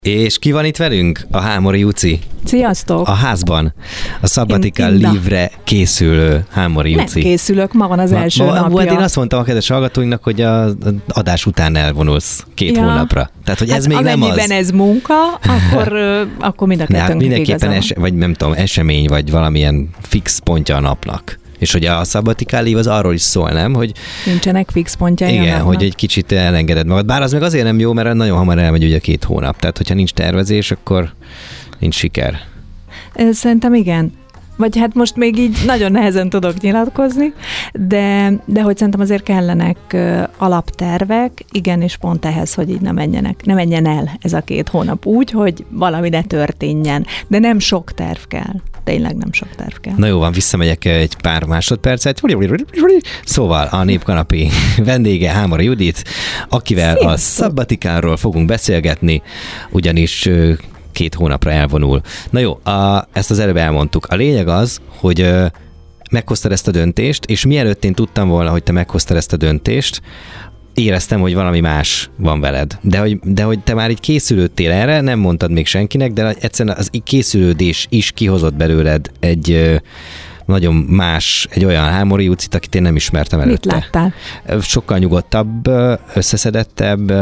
És ki van itt velünk? A Hámori Juci. Sziasztok! A házban. A Sabbatical Leave-re készülő Hámori Juci. Nem készülök, ma van az első napja. Én azt mondtam a kedves hallgatóinknak, hogy az adás után elvonulsz 2 hónapra. Tehát, hogy ez még nem az. Amennyiben ez munka, akkor mind a kettőnknek mindenképpen vagy nem tudom, esemény, vagy valamilyen fix pontja a napnak. És hogy a Sabbatical Leave az arról is szól, nem? Hogy nincsenek fix pontjai. Igen, hogy egy kicsit elengeded magad. Bár az meg azért nem jó, mert nagyon hamar elmegy ugye 2 hónap. Tehát, hogyha nincs tervezés, akkor nincs siker. Szerintem igen. Vagy hát most még így nagyon nehezen tudok nyilatkozni, de hogy szerintem azért kellenek alaptervek, igen, és pont ehhez, hogy így ne menjen el ez a 2 hónap úgy, hogy valami ne történjen. De nem sok terv kell. Tényleg nem sok terv kell. Na jó van, visszamegyek egy pár másodpercet. Szóval a Népkanapé vendége Hámori Judit, akivel a Sabbaticalról fogunk beszélgetni, ugyanis 2 hónapra elvonul. Na jó, ezt az előbb elmondtuk. A lényeg az, hogy meghoztad ezt a döntést, és mielőtt én tudtam volna, hogy te meghoztad ezt a döntést, éreztem, hogy valami más van veled. De hogy te már így készülődtél erre, nem mondtad még senkinek, de egyszerűen az készülődés is kihozott belőled egy nagyon más, egy olyan Hámori Jucit, akit én nem ismertem előtte. Mit láttál? Sokkal nyugodtabb, összeszedettebb,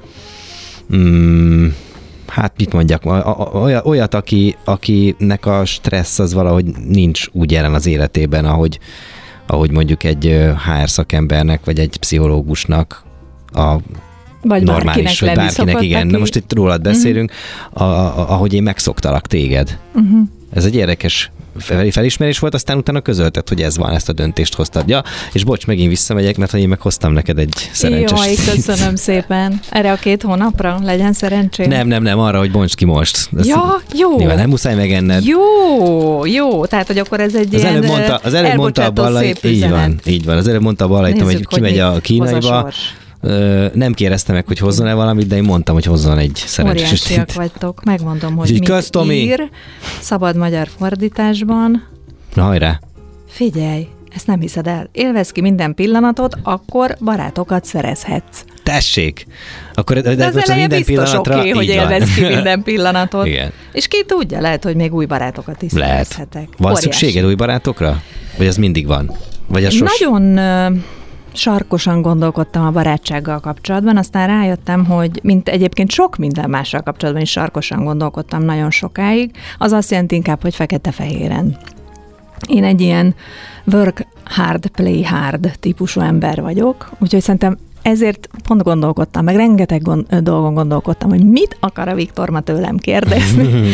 hát mit mondjak, olyat, akinek a stressz az valahogy nincs úgy jelen az életében, ahogy mondjuk egy HR szakembernek, vagy egy pszichológusnak vagy normális, vagy bárkinek, igen. De most itt rólad beszélünk, ahogy én megszoktalak téged. Ez egy érdekes felismerés volt, aztán utána közölted, hogy ez van, ezt a döntést hoztad. Ja, és bocs, megint visszamegyek, mert én meg hoztam neked egy szerencsés. Jaj, köszönöm szépen. Erre a 2 hónapra legyen szerencsém. Nem, arra, hogy bontsd ki most. Ja, jó. Nyilván nem muszáj megenned. Jó, tehát, hogy akkor ez egy az előbb mondta a Ballai, így van. Az előbb mondta a Ballai, hogy kimegy a kínaiba. Nem kérdezte meg, hogy hozzon-e valamit, de én mondtam, hogy hozzon egy szerencsés. Óriásiak vagytok. Megmondom, hogy mit ír. Szabad magyar fordításban. Na, hajrá! Figyelj, ezt nem hiszed el. Élvezz ki minden pillanatot, akkor barátokat szerezhetsz. Tessék! Akkor, de az eleje biztos oké, hogy élvezz ki minden pillanatot. Igen. És ki tudja, lehet, hogy még új barátokat is szerezhetek. Van szükséged új barátokra? Vagy ez mindig van? Vagy ez nagyon sarkosan gondolkodtam a barátsággal kapcsolatban, aztán rájöttem, hogy mint egyébként sok minden mással kapcsolatban is sarkosan gondolkodtam nagyon sokáig, az azt jelenti inkább, hogy fekete-fehéren. Én egy ilyen work hard, play hard típusú ember vagyok, úgyhogy szerintem ezért pont gondolkodtam, meg rengeteg dolgon gondolkodtam, hogy mit akar a Viktor ma tőlem kérdezni.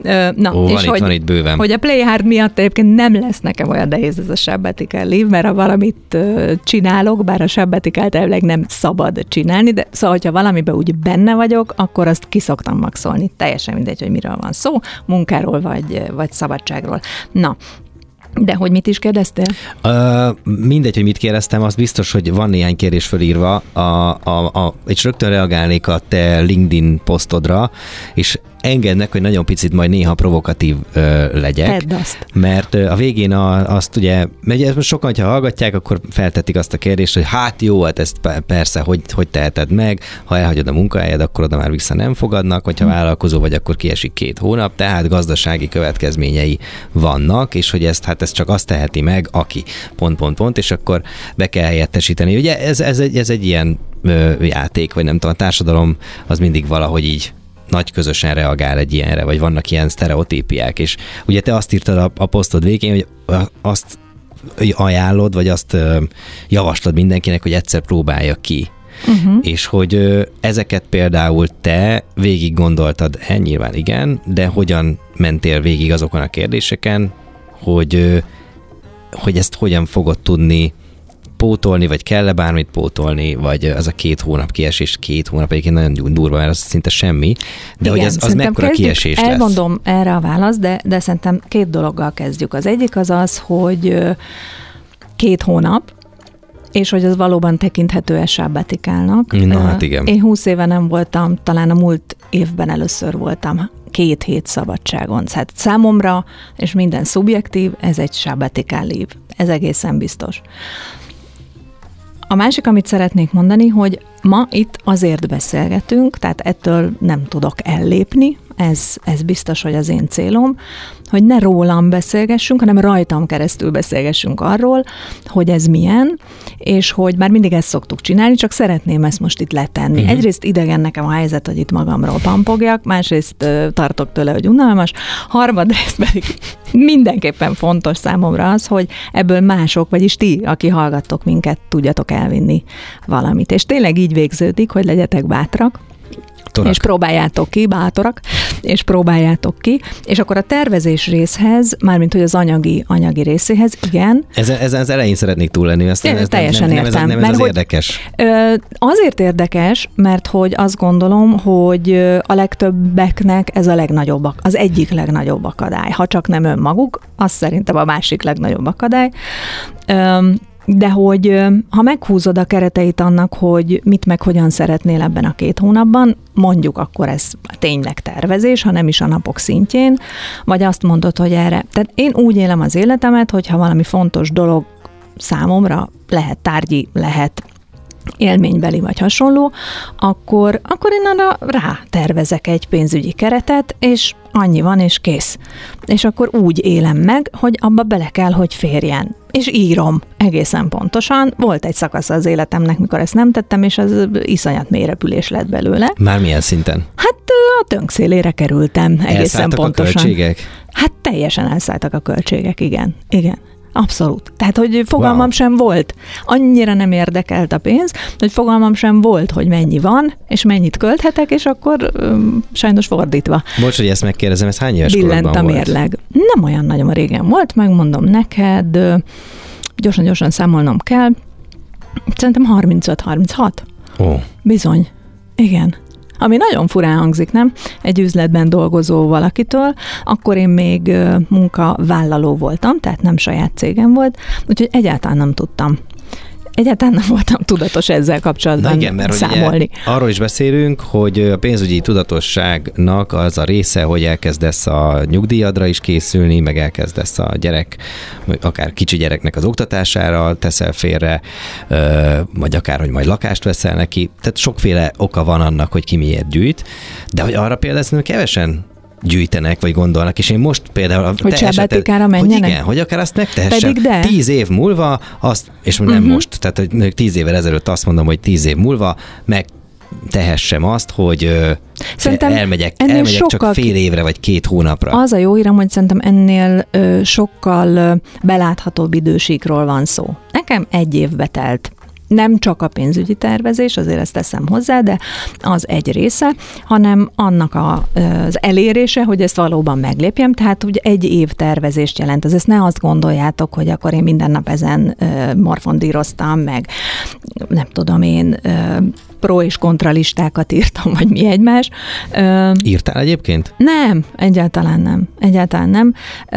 Van itt bőven. Hogy a Play Hard miatt egyébként nem lesz nekem olyan nehéz ez a Sabbatical Leave, mert ha valamit csinálok, bár a Sabbaticalt elvileg nem szabad csinálni, de szóval, hogyha valamiben úgy benne vagyok, akkor azt ki szoktam maxolni. Teljesen mindegy, hogy miről van szó, munkáról vagy szabadságról. Na, de hogy mit is kérdeztél? Mindegy, hogy mit kérdeztem, az biztos, hogy van néhány kérdés fölírva, és rögtön reagálnék a te LinkedIn posztodra, és engednek, hogy nagyon picit majd néha provokatív legyek. Tedd azt. Mert a végén azt ugye, mert sokan, ha hallgatják, akkor feltetik azt a kérdést, hogy hát jó, hát ezt persze, hogy teheted meg, ha elhagyod a munkahelyed, akkor oda már vissza nem fogadnak, hogyha vállalkozó vagy, akkor kiesik 2 hónap, tehát gazdasági következményei vannak, és hogy ez csak azt teheti meg, aki ... és akkor be kell helyettesíteni. Ugye ez egy ilyen játék, vagy nem tudom, a társadalom az mindig valahogy így nagy közösen reagál egy ilyenre, vagy vannak ilyen sztereotípiák, és ugye te azt írtad a posztod végén, hogy azt ajánlod, vagy azt javaslod mindenkinek, hogy egyszer próbálja ki. És hogy ezeket például te végig gondoltad, nyilván igen, de hogyan mentél végig azokon a kérdéseken, hogy ezt hogyan fogod tudni pótolni, vagy kell-e bármit pótolni, vagy az a 2 hónap kiesés, 2 hónap egyébként nagyon durva, mert az szinte semmi, de igen, hogy az mekkora kiesés lesz? Elmondom erre a választ, de szerintem 2 dologgal kezdjük. Az egyik az, hogy 2 hónap, és hogy az valóban tekinthető Sabbaticalnak. Na hát igen. Én 20 éve nem voltam, talán a múlt évben először voltam 2 hét szabadságon. Hát számomra, és minden szubjektív, ez egy Sabbatical Leave. Ez egészen biztos. A másik, amit szeretnék mondani, hogy ma itt azért beszélgetünk, tehát ettől nem tudok ellépni, ez biztos, hogy az én célom, hogy ne rólam beszélgessünk, hanem rajtam keresztül beszélgessünk arról, hogy ez milyen, és hogy már mindig ezt szoktuk csinálni, csak szeretném ezt most itt letenni. Egyrészt idegen nekem a helyzet, hogy itt magamról pampogjak, másrészt tartok tőle, hogy unalmas, harmadrészt pedig mindenképpen fontos számomra az, hogy ebből mások, vagyis ti, aki hallgattok minket, tudjatok elvinni valamit. És tényleg így végződik, hogy legyetek bátrak, és próbáljátok ki, bátorak, és próbáljátok ki, és akkor a tervezés részhez, mármint hogy az anyagi részéhez, igen. Ezen az elején szeretnék túl lenni, ezt teljesen értem. Nem ez az érdekes. Azért érdekes, mert hogy azt gondolom, hogy a legtöbbeknek ez a legnagyobb, az egyik legnagyobb akadály. Ha csak nem önmaguk, az szerintem a másik legnagyobb akadály. De hogy ha meghúzod a kereteit annak, hogy mit meg hogyan szeretnél ebben a 2 hónapban, mondjuk akkor ez tényleg tervezés, ha nem is a napok szintjén, vagy azt mondod, hogy erre. Tehát én úgy élem az életemet, hogyha valami fontos dolog számomra, lehet tárgyi, lehet élménybeli vagy hasonló, akkor én arra rá tervezek egy pénzügyi keretet, és annyi van, és kész. És akkor úgy élem meg, hogy abba bele kell, hogy férjen. És írom egészen pontosan. Volt egy szakasz az életemnek, mikor ezt nem tettem, és az iszonyat mélyrepülés lett belőle. Már milyen szinten? Hát a tönkszélére kerültem egészen elszálltak pontosan. A költségek? Hát teljesen elszálltak a költségek, igen. Igen. Abszolút. Tehát, hogy fogalmam sem volt. Annyira nem érdekelt a pénz, hogy fogalmam sem volt, hogy mennyi van, és mennyit költhetek, és akkor sajnos fordítva. Bocs, hogy ezt megkérdezem, ez hány éves korodban volt? Billent a mérleg. Nem olyan nagyon régen volt, megmondom neked, gyorsan számolnom kell, szerintem 35-36. Ó. Bizony. Igen. Ami nagyon furán hangzik, nem? Egy üzletben dolgozó valakitől, akkor én még munkavállaló voltam, tehát nem saját cégem volt, úgyhogy egyáltalán nem tudtam. Egyáltalán nem voltam tudatos ezzel kapcsolatban. Na igen, mert számolni. Arról is beszélünk, hogy a pénzügyi tudatosságnak az a része, hogy elkezdesz a nyugdíjadra is készülni, meg elkezdesz a gyerek, akár kicsi gyereknek az oktatására teszel félre, vagy akár, hogy majd lakást veszel neki. Tehát sokféle oka van annak, hogy ki miért gyűjt, de hogy arra például szerintem kevesen gyűjtenek, vagy gondolnak, és én most például hogy sebetikára menjenek? Hogy igen, hogy akár azt megtehessem 10 év múlva, azt, és nem most, tehát hogy 10 évvel ezelőtt azt mondom, hogy 10 év múlva megtehessem azt, hogy elmegyek csak fél évre, vagy 2 hónapra. Az a jó hírem, hogy szerintem ennél sokkal beláthatóbb idősíkról van szó. Nekem 1 évbe telt. Nem csak a pénzügyi tervezés, azért ezt teszem hozzá, de az egy része, hanem annak az elérése, hogy ezt valóban meglépjem, tehát ugye 1 év tervezést jelent. Ezt ne azt gondoljátok, hogy akkor én minden nap ezen morfondíroztam, meg nem tudom én, pro- és kontralistákat írtam, vagy mi egymás. Írtál egyébként? Nem, egyáltalán nem.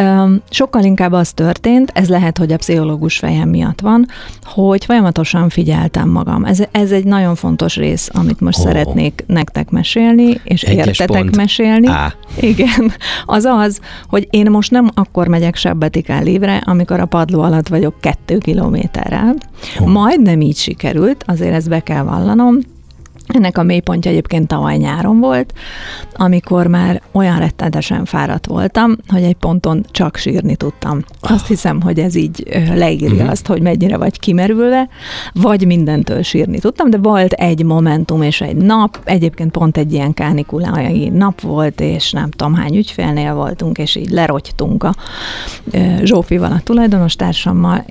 Sokkal inkább az történt, ez lehet, hogy a pszichológus fejem miatt van, hogy folyamatosan figyeltem magam. Ez egy nagyon fontos rész, amit most szeretnék nektek mesélni, és értetek mesélni. Igen, az, hogy én most nem akkor megyek sebbetikán lévre, amikor a padló alatt vagyok 2 kilométerrel. Majdnem így sikerült, azért ezt be kell vallanom. Ennek a mélypontja egyébként tavaly nyáron volt, amikor már olyan rettenetesen fáradt voltam, hogy egy ponton csak sírni tudtam. Azt hiszem, hogy ez így leírja azt, hogy mennyire vagy kimerülve, vagy mindentől sírni tudtam, de volt egy momentum és egy nap, egyébként pont egy ilyen kánikulai nap volt, és nem tudom hány ügyfélnél voltunk, és így lerogytunk a Zsófival, a tulajdonos társammal,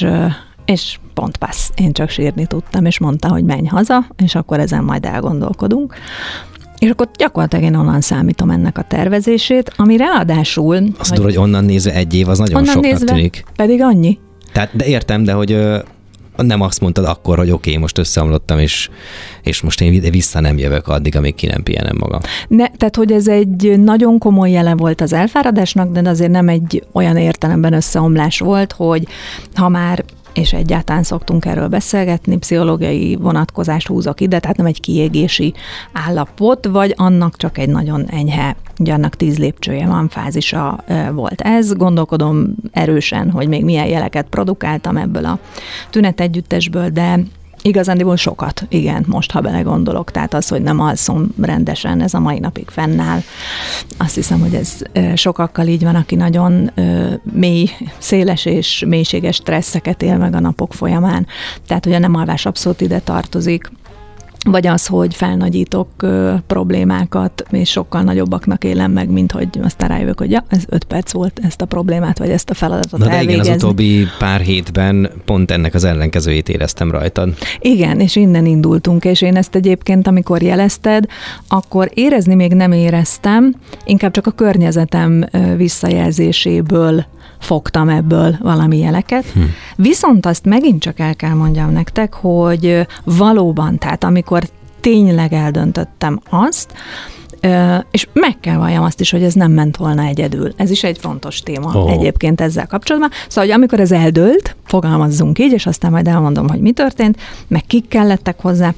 és pont passz, én csak sírni tudtam, és mondta, hogy menj haza, és akkor ezen majd elgondolkodunk. És akkor gyakorlatilag én onnan számítom ennek a tervezését, ami ráadásul... Azt tudod, hogy onnan nézve 1 év, az nagyon soknak tűnik. Pedig annyi. Tehát, de értem, de hogy nem azt mondtad akkor, hogy oké, most összeomlottam, és most én vissza nem jövök addig, amíg ki nem pihenem magam. Tehát, hogy ez egy nagyon komoly jele volt az elfáradásnak, de azért nem egy olyan értelemben összeomlás volt, hogy ha már és egyáltalán szoktunk erről beszélgetni, pszichológiai vonatkozást húzok ide, tehát nem egy kiégési állapot, vagy annak csak egy nagyon enyhe, ugye annak 10 lépcsője van, fázisa volt ez. Gondolkodom erősen, hogy még milyen jeleket produkáltam ebből a tünetegyüttesből, de Igazándiból sokat, igen, most ha belegondolok. Tehát az, hogy nem alszom rendesen, ez a mai napig fennáll. Azt hiszem, hogy ez sokakkal így van, aki nagyon mély, széles és mélységes stresszeket él meg a napok folyamán. Tehát, hogy a nem alvás abszolút ide tartozik. Vagy az, hogy felnagyítok problémákat, és sokkal nagyobbaknak élem meg, mint hogy aztán rájövök, hogy ja, ez 5 perc volt ezt a problémát, vagy ezt a feladatot elvégezni. Igen, az utóbbi pár hétben pont ennek az ellenkezőjét éreztem rajtad. Igen, és innen indultunk, és én ezt egyébként, amikor jelezted, akkor érezni még nem éreztem, inkább csak a környezetem visszajelzéséből fogtam ebből valami jeleket. Viszont azt megint csak el kell mondjam nektek, hogy valóban, tehát amikor tényleg eldöntöttem azt, és meg kell valljam azt is, hogy ez nem ment volna egyedül. Ez is egy fontos téma egyébként ezzel kapcsolatban. Szóval, hogy amikor ez eldőlt, fogalmazzunk így, és aztán majd elmondom, hogy mi történt, meg kik kellettek hozzá,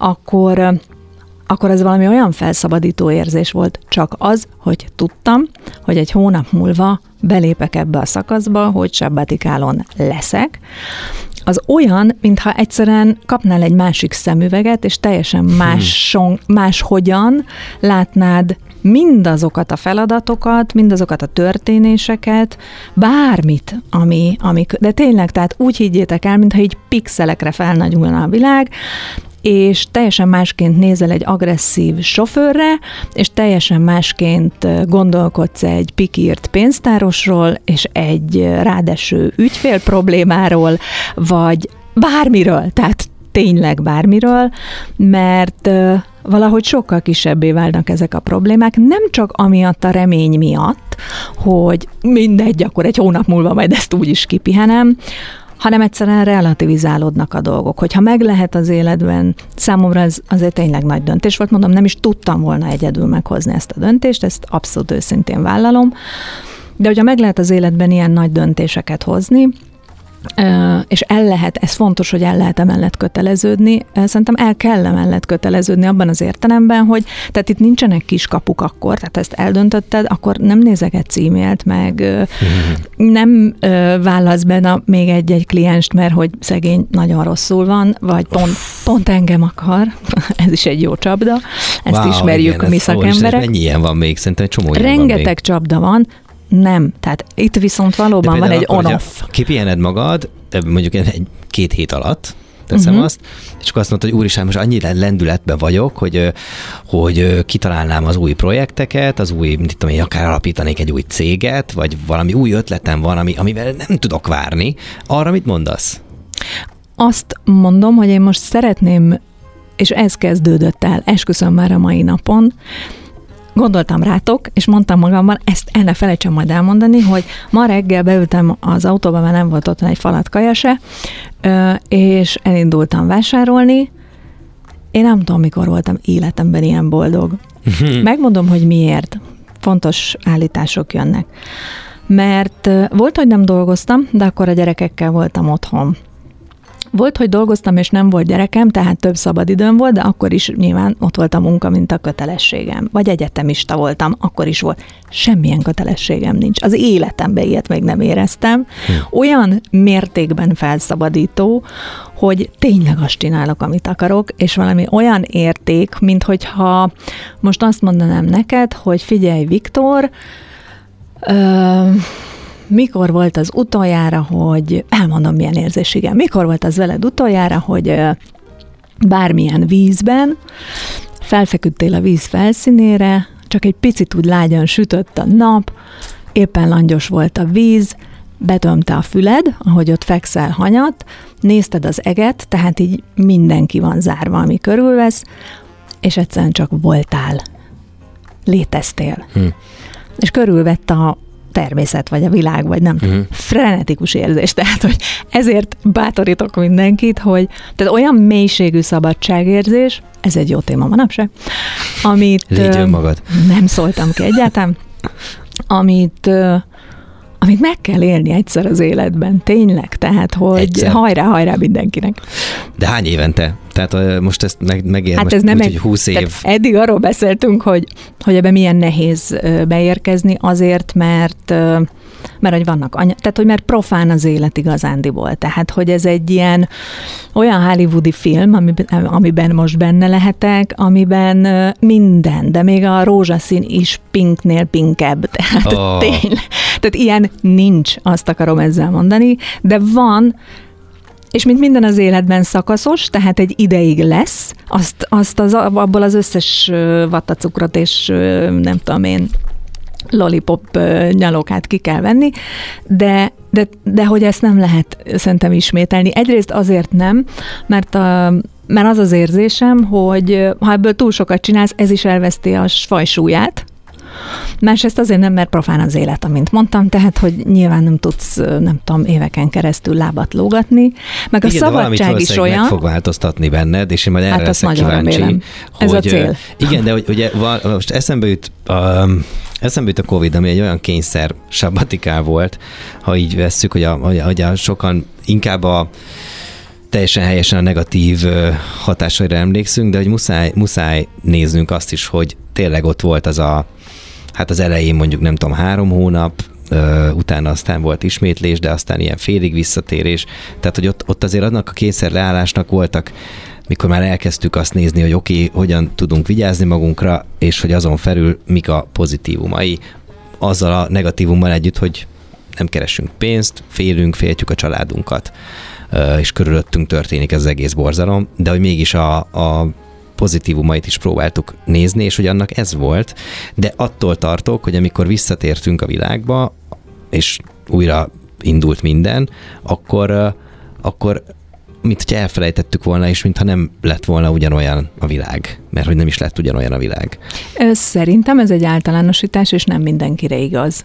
akkor ez valami olyan felszabadító érzés volt, csak az, hogy tudtam, hogy egy hónap múlva belépek ebbe a szakaszba, hogy sabbatikálon leszek. Az olyan, mintha egyszerűen kapnál egy másik szemüveget, és teljesen máshogyan látnád mindazokat a feladatokat, mindazokat a történéseket, bármit, de tényleg, tehát úgy higgyétek el, mintha így pixelekre felnagyulna a világ, és teljesen másként nézel egy agresszív sofőrre, és teljesen másként gondolkodsz egy pikírt pénztárosról, és egy rádeső ügyfél problémáról, vagy bármiről, tehát tényleg bármiről, mert valahogy sokkal kisebbé válnak ezek a problémák, nem csak amiatt a remény miatt, hogy mindegy, akkor egy hónap múlva majd ezt úgy is kipihenem, hanem egyszerűen relativizálódnak a dolgok. Hogyha meg lehet az életben, számomra ez azért tényleg nagy döntés volt, mondom, nem is tudtam volna egyedül meghozni ezt a döntést, ezt abszolút őszintén vállalom, de hogyha meg lehet az életben ilyen nagy döntéseket hozni, és el lehet, ez fontos, hogy el lehet emellett köteleződni, szerintem el kell emellett köteleződni abban az értelemben, hogy tehát itt nincsenek kiskapuk akkor, tehát ha ezt eldöntötted, akkor nem nézegetsz e-mailt, meg nem válasz be még egy klienst, mert hogy szegény nagyon rosszul van, vagy pont engem akar, ez is egy jó csapda, ezt ismerjük igen, mi szakemberek. Mennyi ilyen van még? Szerintem egy csomó rengeteg csapda van. Nem, tehát itt viszont valóban van egy on-off. Kipihened magad, mondjuk 1-2 hét alatt, teszem azt, és akkor azt mondod, hogy úristen, most annyira lendületben vagyok, hogy kitalálnám az új projekteket, az új, mit tudom én, akár alapítanék egy új céget, vagy valami új ötletem van, amivel nem tudok várni. Arra mit mondasz? Azt mondom, hogy én most szeretném, és ez kezdődött el, esküszöm már a mai napon, gondoltam rátok, és mondtam magamban, ezt el ne felejtsem majd elmondani, hogy ma reggel beültem az autóba, mert nem volt otthon egy falat kaja se, és elindultam vásárolni. Én nem tudom, mikor voltam életemben ilyen boldog. Megmondom, hogy miért. Fontos állítások jönnek. Mert volt, hogy nem dolgoztam, de akkor a gyerekekkel voltam otthon. Volt, hogy dolgoztam, és nem volt gyerekem, tehát több szabadidőm volt, de akkor is nyilván ott volt a munka, mint a kötelességem. Vagy egyetemista voltam, akkor is volt. Semmilyen kötelességem nincs. Az életemben ilyet még nem éreztem. Olyan mértékben felszabadító, hogy tényleg azt csinálok, amit akarok, és valami olyan érték, mint hogyha most azt mondanám neked, hogy figyelj, Viktor, mikor volt az utoljára, hogy elmondom, milyen érzés, igen, mikor volt az veled utoljára, hogy bármilyen vízben felfeküdtél a víz felszínére, csak egy picit úgy lágyan sütött a nap, éppen langyos volt a víz, betömte a füled, ahogy ott fekszel hanyat, nézted az eget, tehát így mindenki van zárva, ami körülvesz, és egyszerűen csak voltál, léteztél. És körülvett a természet, vagy a világ, vagy nem frenetikus érzés. Tehát, hogy ezért bátorítok mindenkit, hogy tehát olyan mélységű szabadságérzés, ez egy jó téma manapság, amit légy önmagad. Nem szóltam ki egyáltalán, amit meg kell élni egyszer az életben, tényleg, tehát, hogy hajrá mindenkinek. De hány évente? Tehát most ezt megér, hát most ez nem úgy, hogy 20 év. Eddig arról beszéltünk, hogy ebben milyen nehéz beérkezni, azért, mert mert hogy vannak tehát hogy mert profán az élet igazándiból. Tehát, hogy ez egy ilyen olyan hollywoodi film, amiben most benne lehetek, amiben minden, de még a rózsaszín is pinknél pinkebb. Tehát tényleg. Tehát ilyen nincs, azt akarom ezzel mondani, de van, és mint minden az életben szakaszos, tehát egy ideig lesz, abból az összes vattacukrot és nem tudom én, lollipop nyalókát ki kell venni, de hogy ezt nem lehet szerintem ismételni. Egyrészt azért nem, mert az az érzésem, hogy ha ebből túl sokat csinálsz, ez is elveszti a fajsúlyát. Másrészt azért nem, mert profán az élet, amint mondtam, tehát, hogy nyilván nem tudsz, nem tudom, éveken keresztül lábat lógatni, meg igen, a szabadság is olyan. Meg fog változtatni benned, és én majd erre leszek kíváncsi. Hogy, ez a cél. Igen, de hogy ugye most eszembe jut a Covid, ami egy olyan kényszer sabbatikál volt, ha így vesszük, hogy sokan inkább teljesen helyesen a negatív hatásaira emlékszünk, de hogy muszáj néznünk azt is, hogy tényleg ott volt az elején mondjuk nem tudom 3 hónap, utána aztán volt ismétlés, de aztán ilyen félig visszatérés. Tehát, hogy ott azért annak a kényszer leállásnak voltak, mikor már elkezdtük azt nézni, hogy oké, hogyan tudunk vigyázni magunkra, és hogy azon felül mik a pozitívumai, azzal a negatívummal együtt, hogy nem keresünk pénzt, féltjük a családunkat, és körülöttünk történik ez az egész borzalom, de hogy mégis a pozitívumait is próbáltuk nézni, és hogy annak ez volt, de attól tartok, hogy amikor visszatértünk a világba, és újra indult minden, akkor mint hogyha elfelejtettük volna, és mintha nem lett volna ugyanolyan a világ, mert hogy nem is lett ugyanolyan a világ. Szerintem ez egy általánosítás, és nem mindenkire igaz.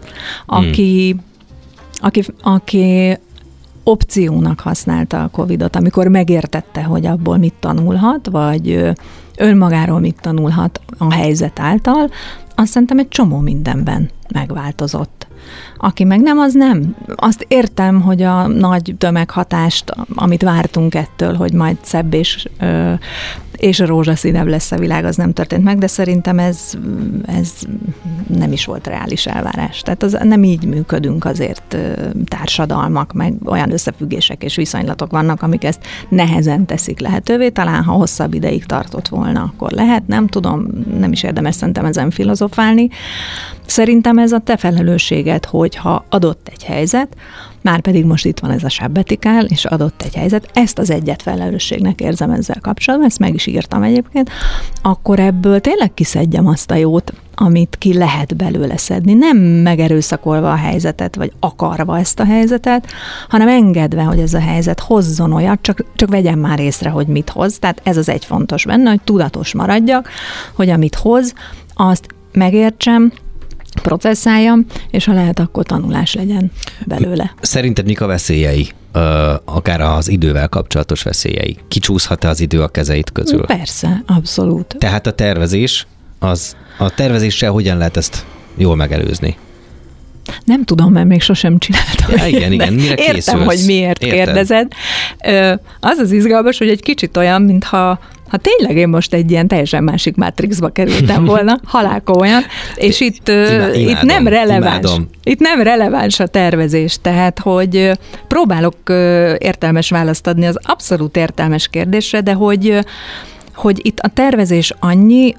Aki opciónak használta a Covidot, amikor megértette, hogy abból mit tanulhat, vagy önmagáról mit tanulhat a helyzet által, azt szerintem egy csomó mindenben megváltozott. Aki meg nem, az nem. Azt értem, hogy a nagy tömeghatást, amit vártunk ettől, hogy majd szebb és rózsaszínebb lesz a világ, az nem történt meg, de szerintem ez nem is volt reális elvárás. Tehát nem így működünk azért társadalmak, meg olyan összefüggések és viszonylatok vannak, amik ezt nehezen teszik lehetővé. Talán, ha hosszabb ideig tartott volna, akkor lehet, nem tudom, nem is érdemes szerintem ezen filozofálni. Szerintem ez a te felelősséged, hogyha adott egy helyzet, már pedig most itt van ez a sabbatikál, és adott egy helyzet, ezt az egyet felelősségnek érzem ezzel kapcsolatban, ezt meg is írtam egyébként, akkor ebből tényleg kiszedjem azt a jót, amit ki lehet belőle szedni. Nem megerőszakolva a helyzetet, vagy akarva ezt a helyzetet, hanem engedve, hogy ez a helyzet hozzon olyat, csak vegyem már észre, hogy mit hoz. Tehát ez az egy fontos benne, hogy tudatos maradjak, hogy amit hoz, azt megértsem, processzáljam, és ha lehet, akkor tanulás legyen belőle. Szerinted mik a veszélyei, akár az idővel kapcsolatos veszélyei? Kicsúszhat-e az idő a kezeit közül? Persze, abszolút. Tehát a tervezéssel hogygen lehet ezt jól megelőzni? Nem tudom, mert még sosem csináltam. Ja, igen, mire készülsz? Értem, hogy miért kérdezed. Az az izgalmas, hogy egy kicsit olyan, mintha tényleg én most egy ilyen teljesen másik Matrixba kerültem volna, halálkomolyan, és itt nem releváns. Itt nem releváns a tervezés, tehát, hogy próbálok értelmes választ adni az abszolút értelmes kérdésre, de hogy itt a tervezés annyi,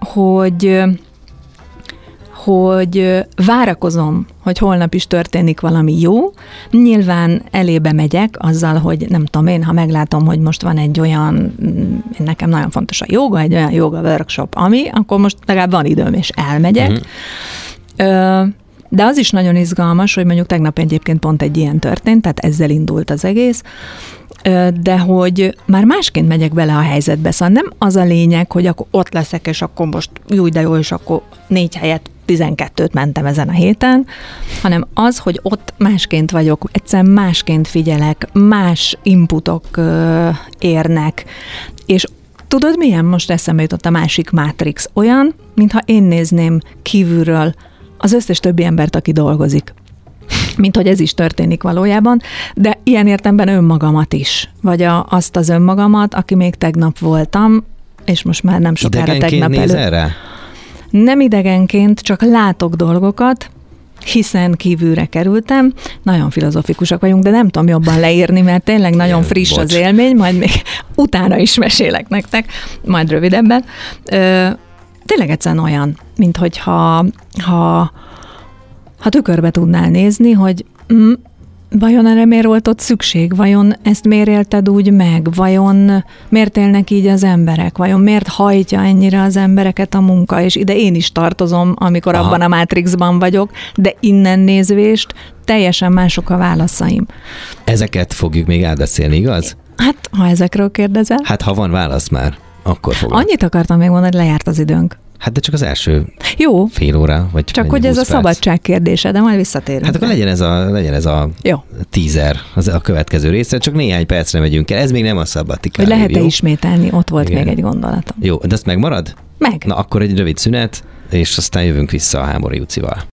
hogy várakozom, hogy holnap is történik valami jó. Nyilván elébe megyek azzal, hogy nem tudom én, ha meglátom, hogy most van egy olyan, nekem nagyon fontos a jóga, egy olyan jóga workshop, akkor most legalább van időm, és elmegyek. Mm-hmm. De az is nagyon izgalmas, hogy mondjuk tegnap egyébként pont egy ilyen történt, tehát ezzel indult az egész, de hogy már másként megyek bele a helyzetbe, szóval nem az a lényeg, hogy akkor ott leszek, és akkor most jó, de jó, és akkor 4 helyett 12-t mentem ezen a héten, hanem az, hogy ott másként vagyok, egyszerűen másként figyelek, más inputok érnek, és tudod milyen? Most eszembe jutott a másik Matrix. Olyan, mintha én nézném kívülről az összes többi embert, aki dolgozik. Mint hogy ez is történik valójában, de ilyen értelemben önmagamat is, vagy azt az önmagamat, aki még tegnap voltam, és most már nem sokára tegnap előtt. Erre? Nem idegenként, csak látok dolgokat, hiszen kívülre kerültem. Nagyon filozofikusak vagyunk, de nem tudom jobban leírni, mert tényleg nagyon friss az élmény, majd még utána is mesélek nektek, majd rövidebben. Tényleg egyszerűen olyan, mint hogyha tükörbe tudnál nézni, hogy vajon erre miért volt ott szükség? Vajon ezt miért élted úgy meg? Vajon miért élnek így az emberek? Vajon miért hajtja ennyire az embereket a munka? És ide én is tartozom, amikor abban a Matrixban vagyok, de innen nézvést teljesen mások a válaszaim. Ezeket fogjuk még átbeszélni, igaz? Hát, ha ezekről kérdezel. Hát, ha van válasz már, akkor fogom. Annyit akartam még mondani, hogy lejárt az időnk. Hát de csak az első jó, fél óra, vagy csak hogy ez a szabadság kérdése, de majd visszatérünk. Hát akkor legyen ez a jó. Teaser, az a következő része, csak néhány percre megyünk el. Ez még nem a szabbatikál. Hogy lehet-e ismételni? Ott volt még egy gondolatom. Jó, de ezt megmarad? Meg. Na akkor egy rövid szünet, és aztán jövünk vissza a Hámori Jucival.